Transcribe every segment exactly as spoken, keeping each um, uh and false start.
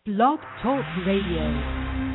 Blog Talk Radio.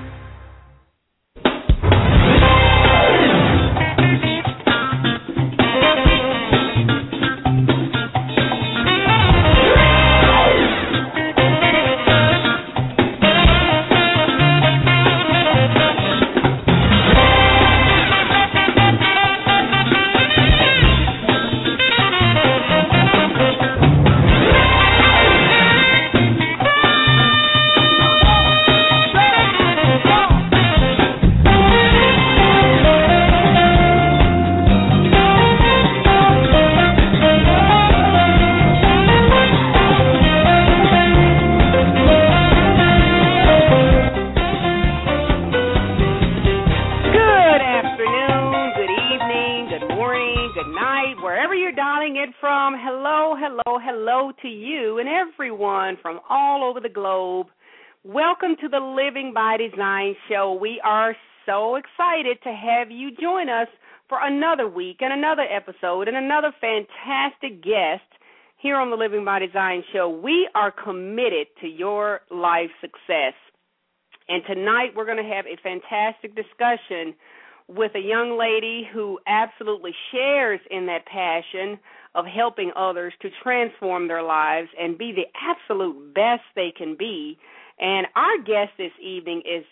From all over the globe. Welcome to the Living by Design show. We are so excited to have you join us for another week and another episode and another fantastic guest here on the Living by Design show. We are committed to your life success. And tonight we're going to have a fantastic discussion with a young lady who absolutely shares in that passion of helping others to transform their lives and be the absolute best they can be. And our guest this evening is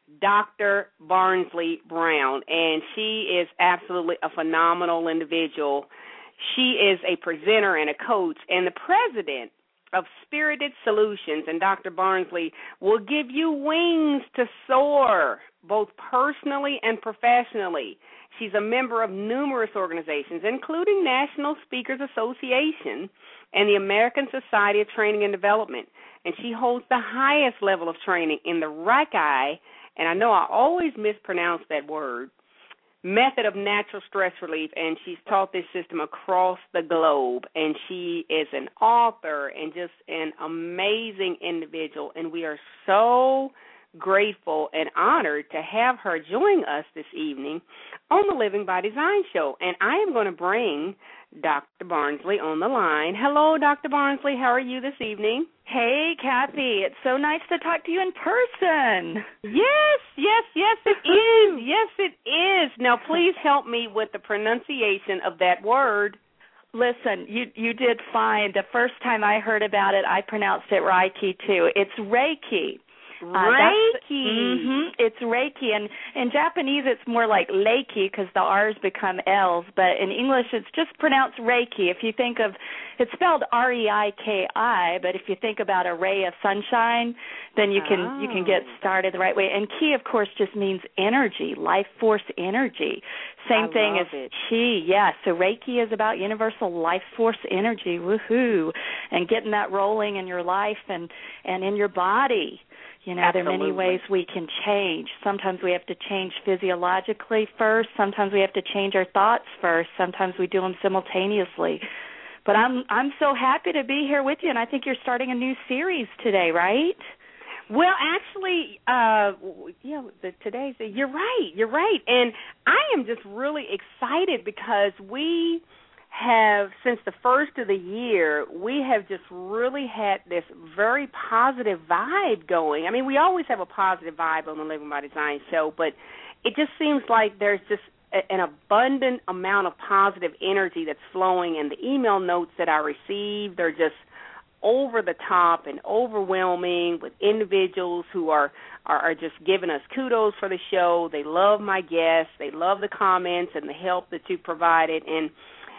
Doctor Barnsley Brown, and she is absolutely a phenomenal individual. She is a presenter and a coach and the president of Spirited Solutions, and Doctor Barnsley will give you wings to soar, both personally and professionally. She's a member of numerous organizations, including National Speakers Association and the American Society of Training and Development, and she holds the highest level of training in the R A C I, and I know I always mispronounce that word, Method of Natural Stress Relief, and she's taught this system across the globe, and she is an author and just an amazing individual, and we are so grateful and honored to have her join us this evening on the Living by Design show, and I am going to bring Doctor Barnsley on the line. Hello, Doctor Barnsley. How are you this evening? Hey, Kathy. It's so nice to talk to you in person. Yes, yes, yes, it is. Yes, it is. Now, please help me with the pronunciation of that word. Listen, you you did fine. The first time I heard about it, I pronounced it Reiki, too. It's Reiki. Uh, Reiki. Mm-hmm, it's Reiki. And in Japanese, it's more like Reiki because the R's become L's. But in English, it's just pronounced Reiki. If you think of, it's spelled R E I K I, but if you think about a ray of sunshine, then you can oh. you can get started the right way. And Ki, of course, just means energy, life force energy. Same I thing love as it. Chi. Yeah, so Reiki is about universal life force energy. Woohoo! And getting that rolling in your life and, and in your body. You know, Absolutely. There are many ways we can change. Sometimes we have to change physiologically first. Sometimes we have to change our thoughts first. Sometimes we do them simultaneously. But I'm I'm so happy to be here with you, and I think you're starting a new series today, right? Well, actually, uh, yeah, the, today's, you're right, you're right. And I am just really excited because we have, since the first of the year, we have just really had this very positive vibe going. I mean, we always have a positive vibe on the Living by Design show, but it just seems like there's just a, an abundant amount of positive energy that's flowing, and the email notes that I receive, they're just over the top and overwhelming with individuals who are, are, are just giving us kudos for the show. They love my guests. They love the comments and the help that you provided, and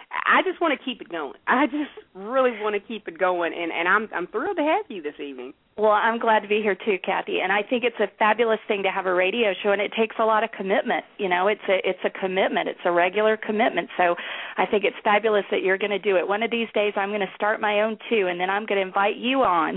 I just want to keep it going. I just really want to keep it going, and, and I'm I'm thrilled to have you this evening. Well, I'm glad to be here too, Kathy, and I think it's a fabulous thing to have a radio show, and it takes a lot of commitment. You know, it's a it's a commitment. It's a regular commitment. So I think it's fabulous that you're going to do it. One of these days, I'm going to start my own too, and then I'm going to invite you on.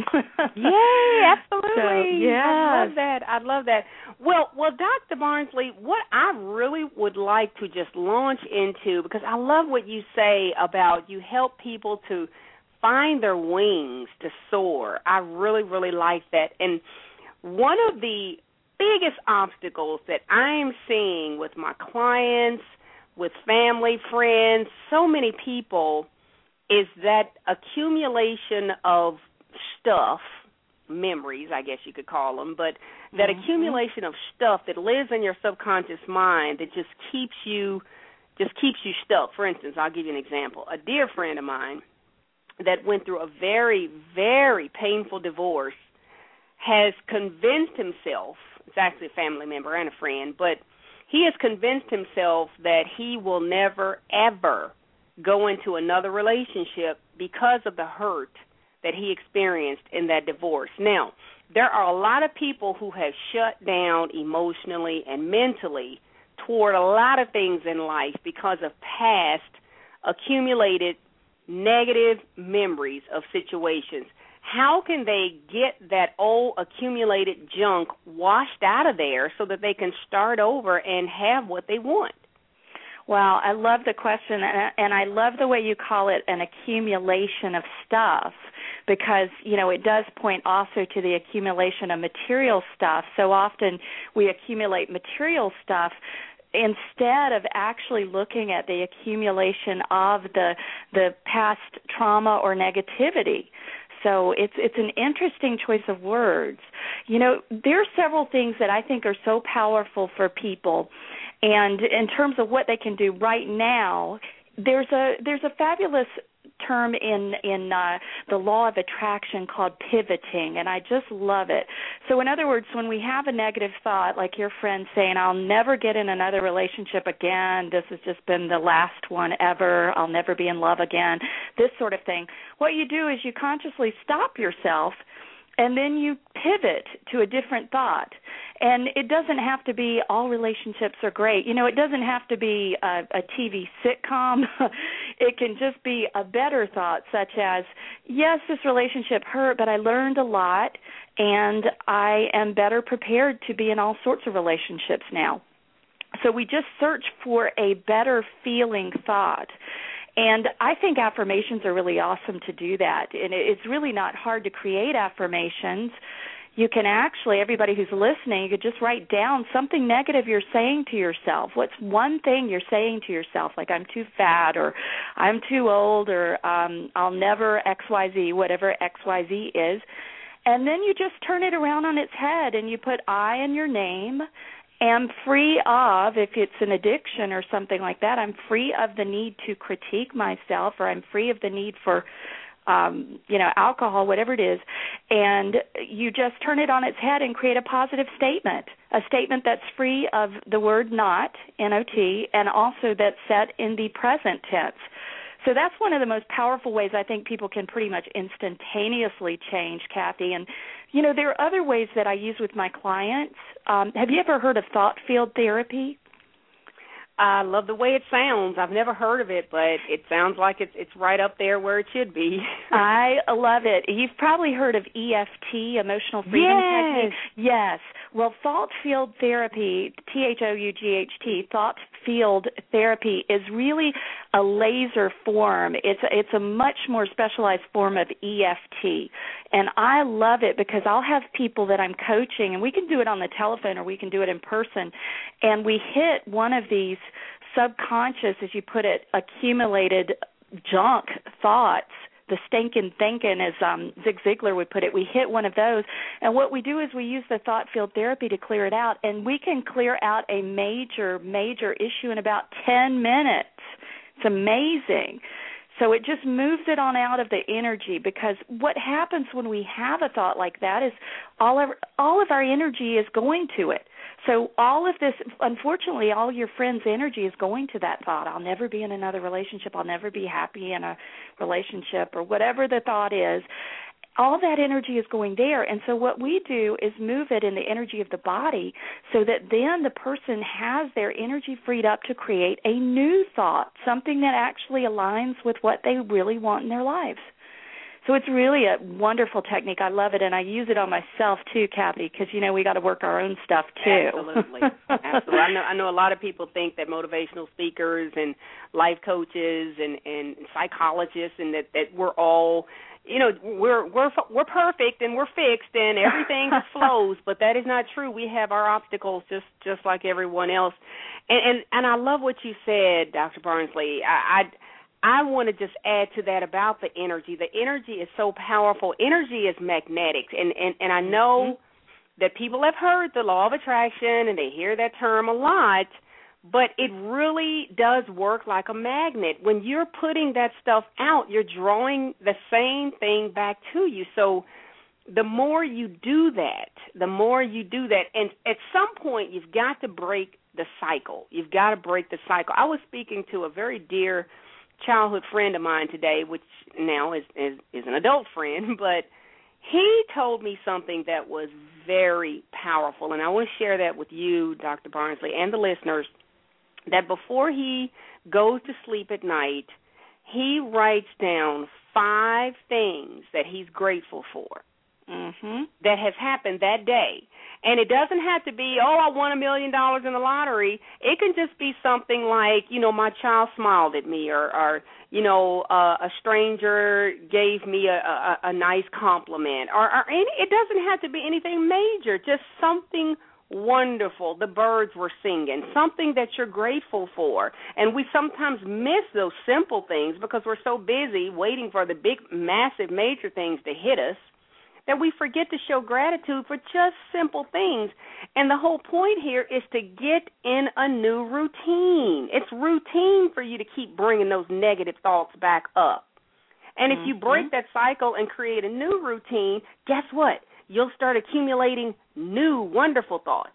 Yay! Absolutely. So, yeah. I love that. I love that. Well, well, Doctor Barnsley, what I really would like to just launch into, because I love what you say about you help people to find their wings to soar. I really, really like that. And one of the biggest obstacles that I am seeing with my clients, with family, friends, so many people, is that accumulation of stuff memories, I guess you could call them, but that mm-hmm. accumulation of stuff that lives in your subconscious mind that just keeps you just keeps you stuck. For instance, I'll give you an example. A dear friend of mine that went through a very, very painful divorce has convinced himself, it's actually a family member and a friend, but he has convinced himself that he will never, ever go into another relationship because of the hurt that he experienced in that divorce. Now, there are a lot of people who have shut down emotionally and mentally toward a lot of things in life because of past accumulated negative memories of situations. How can they get that old accumulated junk washed out of there so that they can start over and have what they want? Well, I love the question, and I love the way you call it an accumulation of stuff, because, you know, it does point also to the accumulation of material stuff. So often we accumulate material stuff instead of actually looking at the accumulation of the the past trauma or negativity. So it's it's an interesting choice of words. You know, there are several things that I think are so powerful for people, and in terms of what they can do right now, there's a there's a fabulous term in in uh, the law of attraction called pivoting, and I just love it. So in other words, when we have a negative thought, like your friend saying, I'll never get in another relationship again, this has just been the last one ever, I'll never be in love again, this sort of thing, what you do is you consciously stop yourself and then you pivot to a different thought. And it doesn't have to be all relationships are great. You know, it doesn't have to be a, a T V sitcom. It can just be a better thought, such as, yes, this relationship hurt, but I learned a lot, and I am better prepared to be in all sorts of relationships now. So we just search for a better feeling thought. And I think affirmations are really awesome to do that. And it's really not hard to create affirmations. You can actually, everybody who's listening, you could just write down something negative you're saying to yourself. What's one thing you're saying to yourself, like I'm too fat, or I'm too old, or um, I'll never X Y Z, whatever X Y Z is. And then you just turn it around on its head and you put I in your name. Am free of, if it's an addiction or something like that, I'm free of the need to critique myself, or I'm free of the need for, um, you know, alcohol, whatever it is, and you just turn it on its head and create a positive statement, a statement that's free of the word not, N O T, and also that's set in the present tense. So that's one of the most powerful ways I think people can pretty much instantaneously change, Kathy. And, you know, there are other ways that I use with my clients. Um, have you ever heard of thought field therapy? I love the way it sounds. I've never heard of it, but it sounds like it's it's right up there where it should be. I love it. You've probably heard of E F T, Emotional Freedom yes. Technique. Yes. Well, thought field therapy, T H O U G H T, thought field therapy is really a laser form. It's it's a much more specialized form of E F T, and I love it because I'll have people that I'm coaching, and we can do it on the telephone or we can do it in person, and we hit one of these subconscious, as you put it, accumulated junk thoughts, the stinking thinking, as um, Zig Ziglar would put it. We hit one of those, and what we do is we use the thought field therapy to clear it out, and we can clear out a major, major issue in about ten minutes. It's amazing. So it just moves it on out of the energy, because what happens when we have a thought like that is all of, all of our energy is going to it. So all of this, unfortunately, all your friends' energy is going to that thought. I'll never be in another relationship. I'll never be happy in a relationship, or whatever the thought is. All that energy is going there. And so what we do is move it in the energy of the body so that then the person has their energy freed up to create a new thought, something that actually aligns with what they really want in their lives. So it's really a wonderful technique. I love it, and I use it on myself too, Kathy, because, you know, we got to work our own stuff too. Absolutely. Absolutely. I know, I know a lot of people think that motivational speakers and life coaches and, and psychologists and that, that we're all, you know, we're we're we're perfect and we're fixed and everything just flows, but that is not true. We have our obstacles just, just like everyone else. And, and and I love what you said, Doctor Barnsley. I, I I want to just add to that about the energy. The energy is so powerful. Energy is magnetic, and, and, and I know mm-hmm. that people have heard the law of attraction, and they hear that term a lot, but it really does work like a magnet. When you're putting that stuff out, you're drawing the same thing back to you. So the more you do that, the more you do that, and at some point you've got to break the cycle. You've got to break the cycle. I was speaking to a very dear childhood friend of mine today, which now is, is, is an adult friend, but he told me something that was very powerful, and I want to share that with you, Doctor Barnsley, and the listeners, that before he goes to sleep at night, he writes down five things that he's grateful for. Mm-hmm. That has happened that day. And it doesn't have to be, oh, I won a million dollars in the lottery. It can just be something like, you know, my child smiled at me, or, or you know, uh, a stranger gave me a, a, a nice compliment. Or, or any, it doesn't have to be anything major, just something wonderful. The birds were singing, something that you're grateful for. And we sometimes miss those simple things because we're so busy waiting for the big, massive, major things to hit us, that we forget to show gratitude for just simple things. And the whole point here is to get in a new routine. It's routine for you to keep bringing those negative thoughts back up. And if mm-hmm. you break that cycle and create a new routine, guess what? You'll start accumulating new, wonderful thoughts.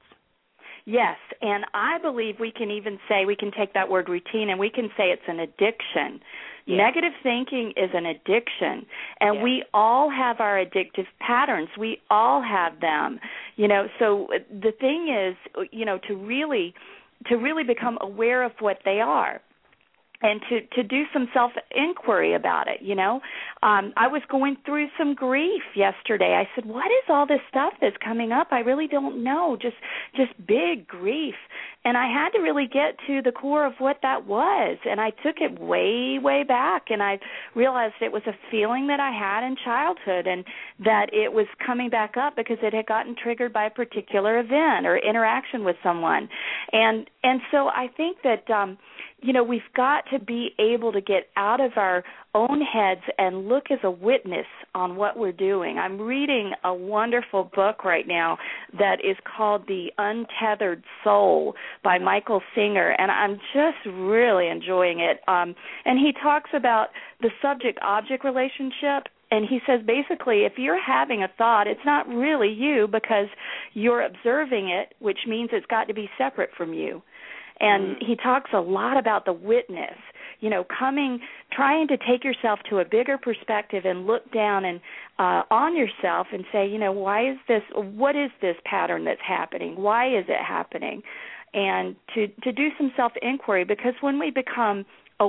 Yes, and I believe we can even say, we can take that word routine and we can say it's an addiction. Yeah. Negative thinking is an addiction, and yeah. we all have our addictive patterns. We all have them, you know. So the thing is, you know, to really, to really become aware of what they are, and to, to do some self-inquiry about it, you know. Um, I was going through some grief yesterday. I said, what is all this stuff that's coming up? I really don't know, just just big grief. And I had to really get to the core of what that was. And I took it way, way back, and I realized it was a feeling that I had in childhood, and that it was coming back up because it had gotten triggered by a particular event or interaction with someone. And and so I think that, um, you know, we've got to be able to get out of our own heads and look as a witness on what we're doing. I'm reading a wonderful book right now that is called The Untethered Soul by Michael Singer, and I'm just really enjoying it. Um, and he talks about the subject-object relationship. And he says, basically, if you're having a thought, it's not really you because you're observing it, which means it's got to be separate from you. And he talks a lot about the witness, you know, coming, trying to take yourself to a bigger perspective and look down and uh, on yourself and say, you know, why is this, what is this pattern that's happening? Why is it happening? And to, to do some self-inquiry, because when we become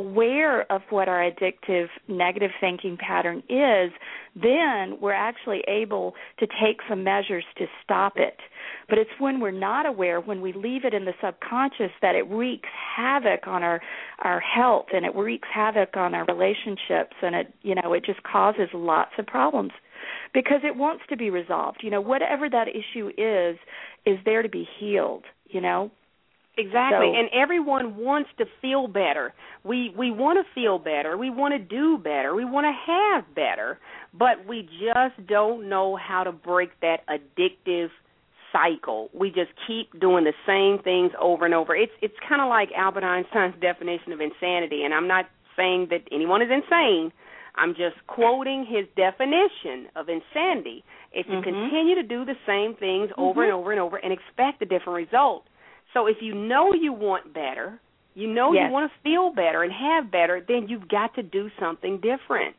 aware of what our addictive negative thinking pattern is, then we're actually able to take some measures to stop it. But it's when we're not aware, when we leave it in the subconscious, that it wreaks havoc on our, our health, and it wreaks havoc on our relationships, and it, you know, it just causes lots of problems because it wants to be resolved. You know, whatever that issue is, is there to be healed, you know. Exactly, so, and everyone wants to feel better. We we want to feel better. We want to do better. We want to have better, but we just don't know how to break that addictive cycle. We just keep doing the same things over and over. It's it's kind of like Albert Einstein's definition of insanity, and I'm not saying that anyone is insane. I'm just quoting his definition of insanity. If you mm-hmm. continue to do the same things over mm-hmm. and over and over and expect a different result. So if you know you want better, you know yes. you want to feel better and have better, then you've got to do something different.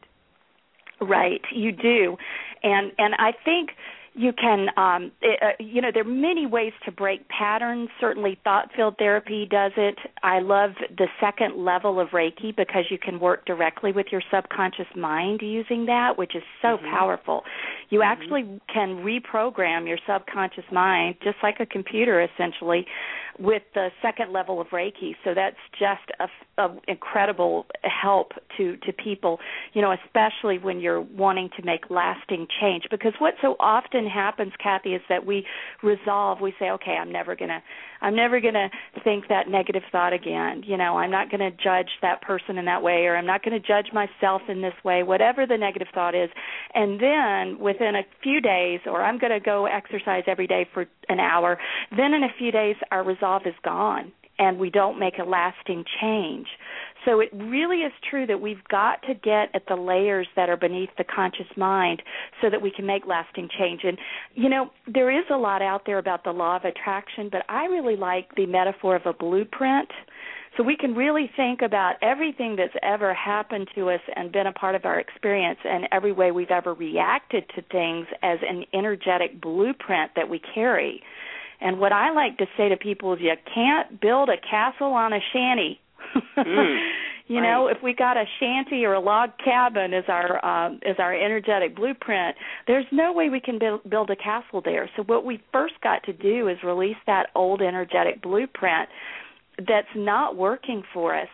Right, you do. And and I think you can, um, it, uh, you know, there are many ways to break patterns. Certainly thought-field therapy does it. I love the second level of Reiki because you can work directly with your subconscious mind using that, which is so mm-hmm. powerful. You mm-hmm. actually can reprogram your subconscious mind, just like a computer essentially, with the second level of Reiki. So that's just a, a incredible help to, to people, you know, especially when you're wanting to make lasting change. Because what so often happens, Kathy, is that we resolve, we say, okay, I'm never going to I'm never going to think that negative thought again. You know, I'm not going to judge that person in that way, or I'm not going to judge myself in this way, whatever the negative thought is. And then within a few days, or I'm going to go exercise every day for an hour, then in a few days our resolve is gone and we don't make a lasting change. So it really is true that we've got to get at the layers that are beneath the conscious mind so that we can make lasting change. And, you know, there is a lot out there about the law of attraction, but I really like the metaphor of a blueprint. So we can really think about everything that's ever happened to us and been a part of our experience and every way we've ever reacted to things as an energetic blueprint that we carry. And what I like to say to people is you can't build a castle on a shanty. mm, you right. know, if we got a shanty or a log cabin as our um, as our energetic blueprint, there's no way we can build, build a castle there. So what we first got to do is release that old energetic blueprint that's not working for us.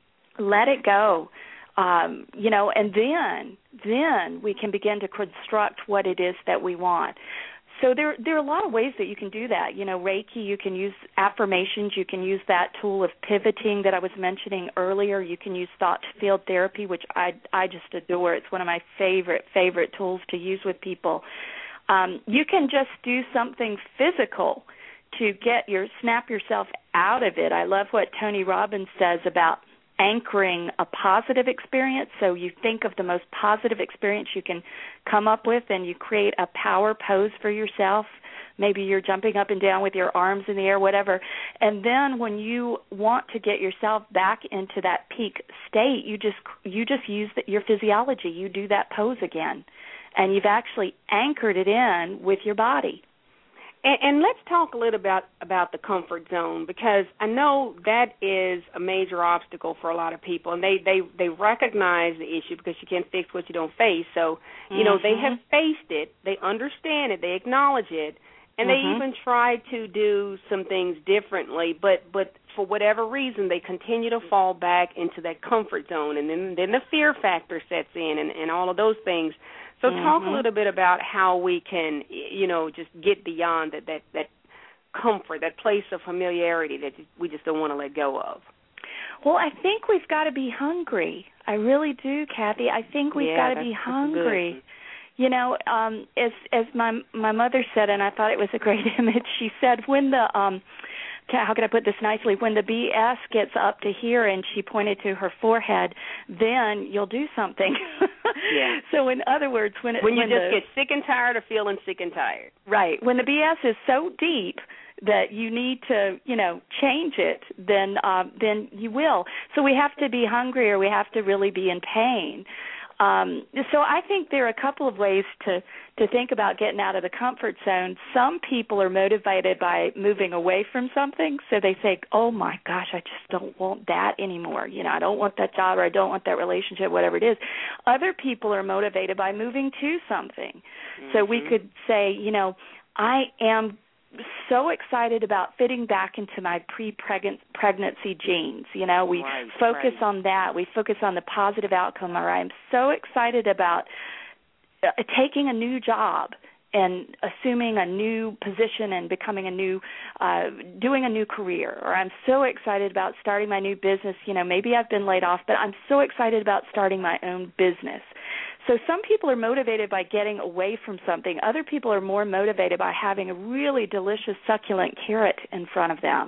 Let it go. Um, you know, and then then we can begin to construct what it is that we want. So there, there are a lot of ways that you can do that. You know, Reiki, you can use affirmations. You can use that tool of pivoting that I was mentioning earlier. You can use thought field therapy, which I, I just adore. It's one of my favorite, favorite tools to use with people. Um, you can just do something physical to get your snap yourself out of it. I love what Tony Robbins says about anchoring a positive experience. So you think of the most positive experience you can come up with and you create a power pose for yourself. Maybe you're jumping up and down with your arms in the air, whatever. And then when you want to get yourself back into that peak state, you just you just use the, your physiology. You do that pose again. And you've actually anchored it in with your body. And, and let's talk a little about about the comfort zone, because I know that is a major obstacle for a lot of people, and they, they, they recognize the issue because you can't fix what you don't face. So, you mm-hmm. know, they have faced it, they understand it, they acknowledge it, and mm-hmm. they even try to do some things differently, but, but for whatever reason, they continue to fall back into that comfort zone, and then, then the fear factor sets in and, and all of those things. So talk mm-hmm. a little bit about how we can, you know, just get beyond that, that, that comfort, that place of familiarity that we just don't want to let go of. Well, I think we've got to be hungry. I really do, Kathy. I think we've yeah, got to be hungry. You know, um, as as my my mother said, and I thought it was a great image, she said, when the um, how can I put this nicely? When the B S gets up to here, and she pointed to her forehead, then you'll do something. Yeah. So in other words, when it, when you when just the, get sick and tired of feeling sick and tired. Right. When the B S is so deep that you need to, you know, change it, then uh, then you will. So we have to be hungry, or we have to really be in pain. Um, so I think there are a couple of ways to, to think about getting out of the comfort zone. Some people are motivated by moving away from something, so they say, oh, my gosh, I just don't want that anymore. You know, I don't want that job, or I don't want that relationship, whatever it is. Other people are motivated by moving to something. Mm-hmm. So we could say, you know, I am so excited about fitting back into my pre-pregnancy genes. You know, we right, focus right. on that. We focus on the positive outcome. Or I'm so excited about uh, taking a new job and assuming a new position and becoming a new, uh, doing a new career. Or I'm so excited about starting my new business. You know, maybe I've been laid off, but I'm so excited about starting my own business. So some people are motivated by getting away from something. Other people are more motivated by having a really delicious, succulent carrot in front of them.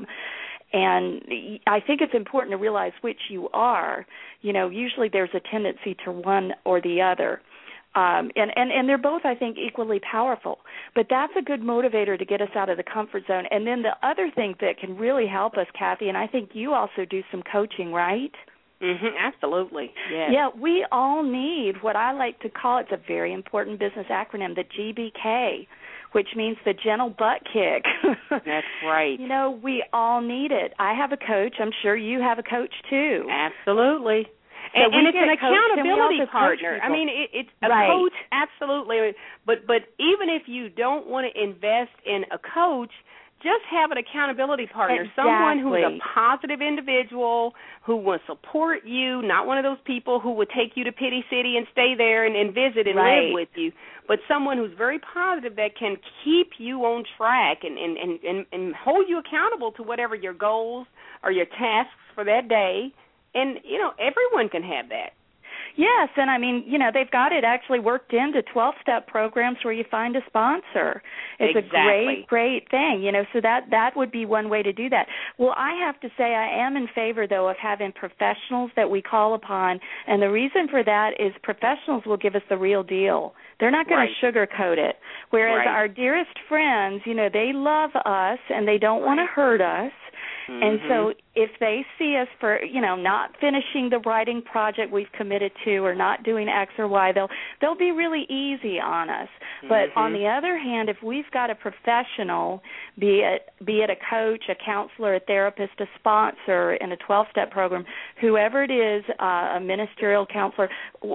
And I think it's important to realize which you are. You know, usually there's a tendency to one or the other. Um, and, and, and they're both, I think, equally powerful. But that's a good motivator to get us out of the comfort zone. And then the other thing that can really help us, Kathy, and I think you also do some coaching, right? Mm-hmm, absolutely. Yes. Yeah, we all need what I like to call, it's a very important business acronym, the G B K, which means the gentle butt kick. That's right. You know, we all need it. I have a coach. I'm sure you have a coach, too. Absolutely. So and, and it's an coached, accountability partner. I mean, it, it's a right. coach, absolutely. But but even if you don't want to invest in a coach, just have an accountability partner, exactly. someone who's a positive individual, who will support you, not one of those people who would take you to Pity City and stay there and, and visit and right. live with you, but someone who's very positive that can keep you on track and, and, and, and, and hold you accountable to whatever your goals or your tasks for that day. And, you know, everyone can have that. Yes, and I mean, you know, they've got it actually worked into twelve-step programs where you find a sponsor. It's exactly. a great, great thing, you know, so that, that would be one way to do that. Well, I have to say I am in favor, though, of having professionals that we call upon, and the reason for that is professionals will give us the real deal. They're not going right. to sugarcoat it, whereas right. our dearest friends, you know, they love us and they don't right. want to hurt us. Mm-hmm. And so if they see us for, you know, not finishing the writing project we've committed to or not doing X or Y, they'll, they'll be really easy on us. Mm-hmm. But on the other hand, if we've got a professional, be it, be it a coach, a counselor, a therapist, a sponsor in a twelve-step program, whoever it is, uh, a ministerial counselor,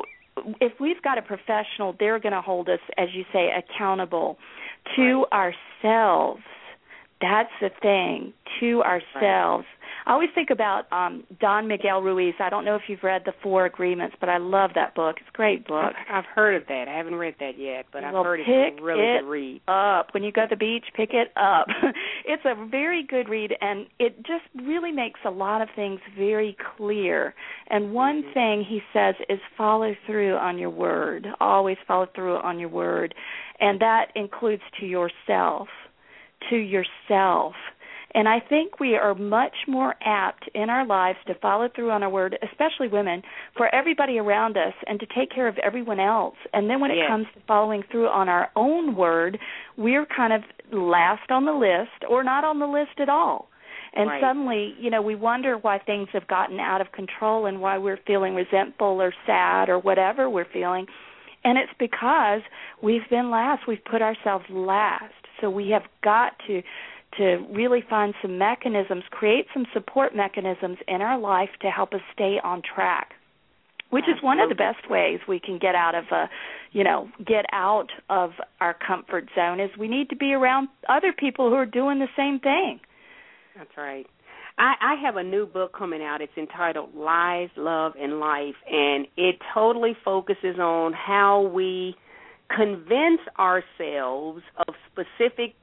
if we've got a professional, they're going to hold us, as you say, accountable to right. ourselves. That's the thing, to ourselves. Right. I always think about um, Don Miguel Ruiz. I don't know if you've read The Four Agreements, but I love that book. It's a great book. I've heard of that. I haven't read that yet, but I've well, heard it's a really it good read. Up. When you go to the beach, pick it up. It's a very good read, and it just really makes a lot of things very clear. And one mm-hmm. thing he says is follow through on your word. Always follow through on your word. And that includes to yourself. to yourself. And I think we are much more apt in our lives to follow through on our word, especially women, for everybody around us and to take care of everyone else. And then when yes. it comes to following through on our own word, we're kind of last on the list or not on the list at all. And right. suddenly, you know, we wonder why things have gotten out of control and why we're feeling resentful or sad or whatever we're feeling. And it's because we've been last. We've put ourselves last. So we have got to to really find some mechanisms, create some support mechanisms in our life to help us stay on track, which Absolutely. Is one of the best ways we can get out of a, you know, get out of our comfort zone is we need to be around other people who are doing the same thing. That's right. I, I have a new book coming out. It's entitled Lies, Love, and Life, and it totally focuses on how we convince ourselves of specific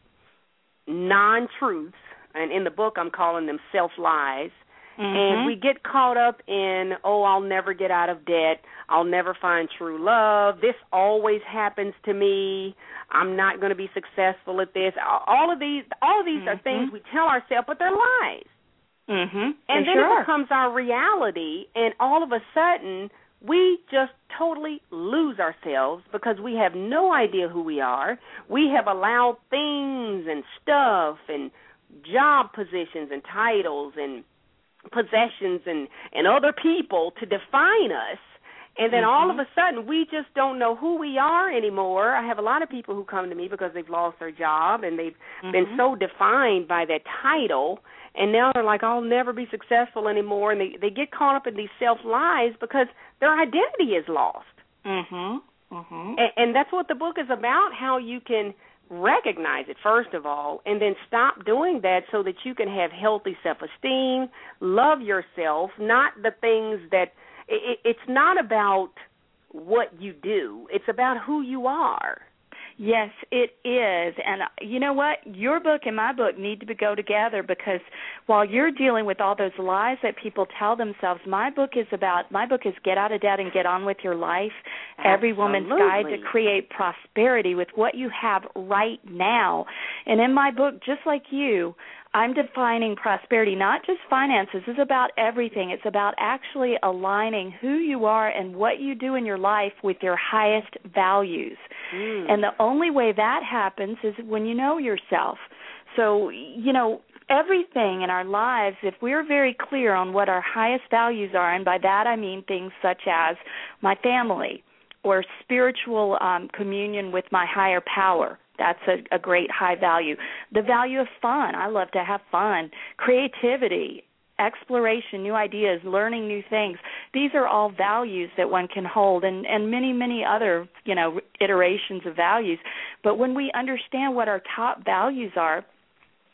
non-truths, and in the book I'm calling them self-lies, mm-hmm. and we get caught up in, oh, I'll never get out of debt, I'll never find true love, this always happens to me, I'm not going to be successful at this. All of these, all of these mm-hmm. are things we tell ourselves, but they're lies. Mm-hmm. And then sure. it becomes our reality, and all of a sudden we just totally lose ourselves because we have no idea who we are. We have allowed things and stuff and job positions and titles and possessions and, and other people to define us. And then mm-hmm. all of a sudden we just don't know who we are anymore. I have a lot of people who come to me because they've lost their job and they've mm-hmm. been so defined by that title. And now they're like, I'll never be successful anymore. And they, they get caught up in these self-lies because their identity is lost. Mm-hmm. Mm-hmm. And, and that's what the book is about, how you can recognize it, first of all, and then stop doing that so that you can have healthy self-esteem, love yourself, not the things that it, – it's not about what you do. It's about who you are. Yes, it is. And you know what? Your book and my book need to go together because while you're dealing with all those lies that people tell themselves, my book is about, my book is Get Out of Debt and Get On With Your Life, Absolutely. Every Woman's Guide to Create Prosperity with what you have right now. And in my book, just like you, I'm defining prosperity, not just finances. It's about everything. It's about actually aligning who you are and what you do in your life with your highest values. Mm. And the only way that happens is when you know yourself. So, you know, everything in our lives, if we're very clear on what our highest values are, and by that I mean things such as my family or spiritual um, communion with my higher power, that's a, a great high value. The value of fun. I love to have fun. Creativity, exploration, new ideas, learning new things. These are all values that one can hold and, and many, many other, you know, iterations of values. But when we understand what our top values are,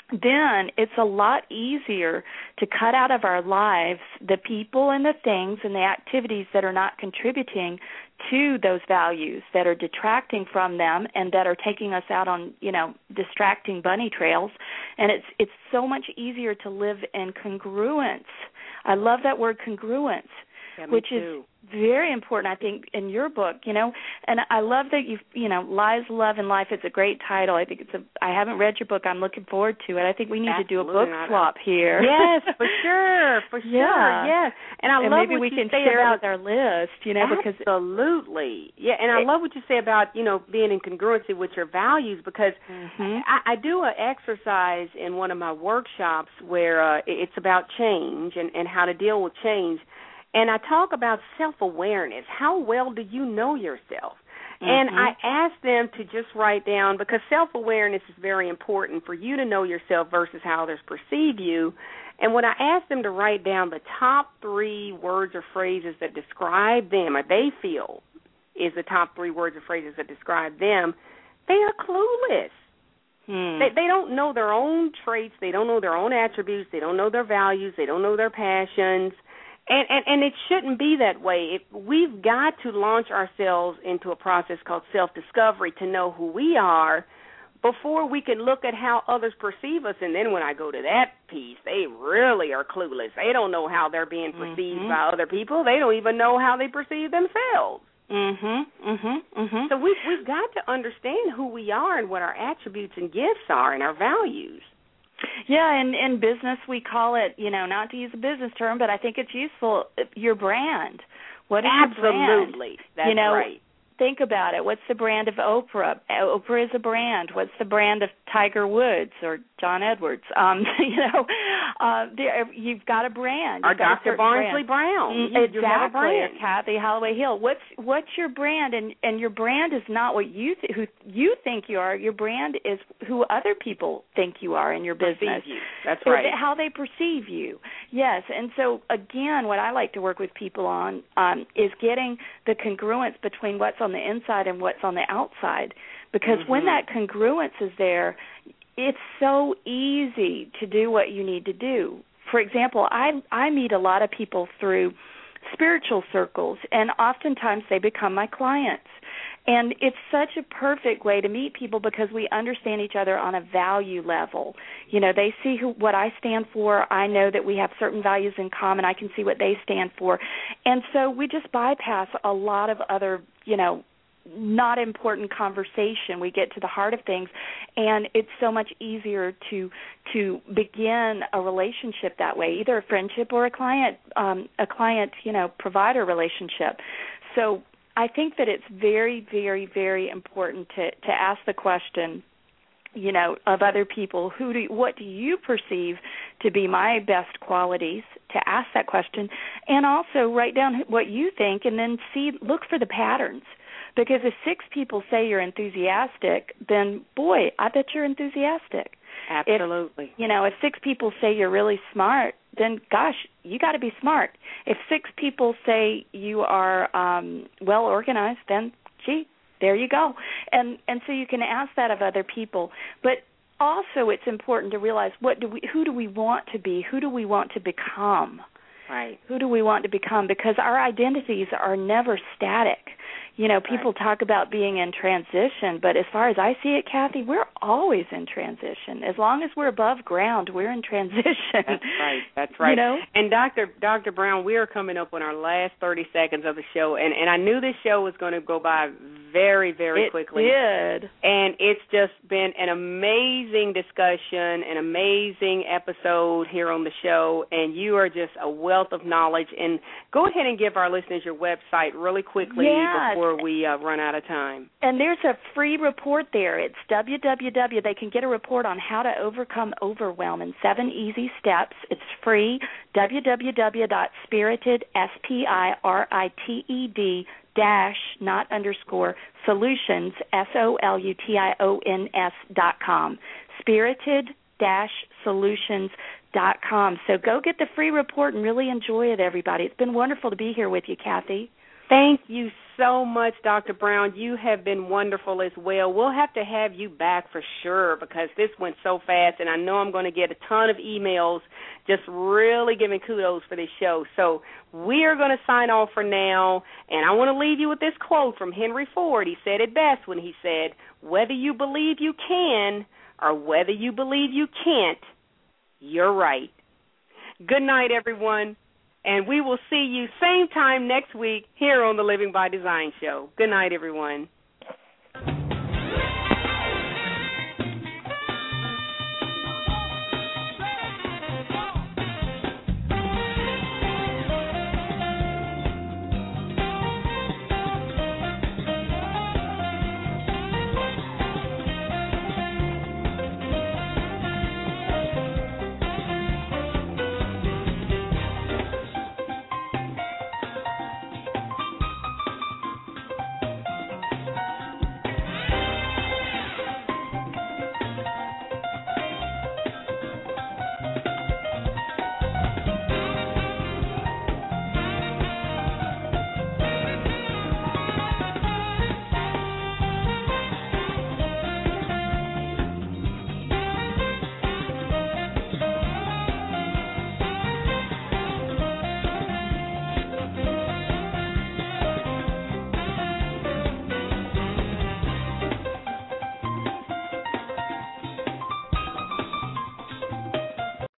then it's a lot easier to cut out of our lives the people and the things and the activities that are not contributing to those values, that are detracting from them and that are taking us out on, you know, distracting bunny trails. And it's it's so much easier to live in congruence. I love that word, congruence, yeah, which too. is very important, I think, in your book, you know. And I love that you've, you know, Lies, Love, and Life. It's a great title. I think it's a, I haven't read your book. I'm looking forward to it. I think we need Absolutely. to do a book swap here. Yes, for sure, for sure, yeah. yes. And I and love maybe what we you can say share about it with our list, you know, because absolutely, yeah. And I love what you say about, you know, being in congruency with your values, because mm-hmm. I, I do an exercise in one of my workshops where uh, it's about change and, and how to deal with change. And I talk about self-awareness. How well do you know yourself? Mm-hmm. And I ask them to just write down, because self-awareness is very important for you to know yourself versus how others perceive you. And when I ask them to write down the top three words or phrases that describe them, or they feel is the top three words or phrases that describe them, they are clueless. Hmm. They, they don't know their own traits. They don't know their own attributes. They don't know their values. They don't know their passions. And, and and it shouldn't be that way. If we've got to launch ourselves into a process called self-discovery to know who we are before we can look at how others perceive us. And then when I go to that piece, they really are clueless. They don't know how they're being perceived mm-hmm. by other people. They don't even know how they perceive themselves. Mhm, mhm, mhm. So we've we've got to understand who we are and what our attributes and gifts are and our values. Yeah, in, in business we call it, you know, not to use a business term, but I think it's useful, your brand. What is Absolutely. your brand? Absolutely. That's you know, right. Think about it. What's the brand of Oprah? Oprah is a brand. What's the brand of Tiger Woods or John Edwards? Um, you know, uh, there, you've got a brand. Or You've got Doctor Barnsley brand. Brown. Mm, You, exactly. you have a brand. Or Kathy Holloway Hill. What's what's your brand? And and your brand is not what you th- who you think you are. Your brand is who other people think you are in your business. Perceive you. That's right. How they perceive you. Yes. And so again, what I like to work with people on um, is getting the congruence between what's on the inside and what's on the outside, because mm-hmm. when that congruence is there, it's so easy to do what you need to do. For example, I I meet a lot of people through spiritual circles, and oftentimes they become my clients. And it's such a perfect way to meet people because we understand each other on a value level. You know, they see who, what I stand for. I know that we have certain values in common. I can see what they stand for. And so we just bypass a lot of other, you know, not important conversation. We get to the heart of things, and it's so much easier to to begin a relationship that way, either a friendship or a client, um, a client, you know, provider relationship. So I think that it's very, very, very important to, to ask the question, you know, of other people, who do what do you perceive to be my best qualities? To ask that question, and also write down what you think, and then see, look for the patterns. Because if six people say you're enthusiastic, then, boy, I bet you're enthusiastic. Absolutely. If, you know, if six people say you're really smart, then, gosh, you got to be smart. If six people say you are um, well organized, then, gee, there you go. And and so you can ask that of other people. But also it's important to realize what do we, who do we want to be? Who do we want to become? Right. Who do we want to become? Because our identities are never static. You know, people right. talk about being in transition, but as far as I see it, Kathy, we're always in transition. As long as we're above ground, we're in transition. That's right. That's right. You know? And Doctor Doctor Brown, we are coming up on our last thirty seconds of the show, and, and I knew this show was going to go by very, very it quickly. It did. And it's just been an amazing discussion, an amazing episode here on the show, and you are just a wealth of knowledge. And go ahead and give our listeners your website really quickly yes. before we uh, run out of time. And there's a free report there. It's w w w. They can get a report on how to overcome overwhelm in seven easy steps. It's free. w w w dot spirited, S P I R I T E D, dash, not underscore, solutions, S O L U T I O N S dot com. Spirited dash solutions dot com. So go get the free report and really enjoy it, everybody. It's been wonderful to be here with you, Kathy. Thank you so much, Doctor Brown. You have been wonderful as well. We'll have to have you back for sure because this went so fast, and I know I'm going to get a ton of emails just really giving kudos for this show. So we are going to sign off for now, and I want to leave you with this quote from Henry Ford. He said it best when he said, "Whether you believe you can or whether you believe you can't, you're right." Good night, everyone. And we will see you same time next week here on the Living by Design Show. Good night, everyone.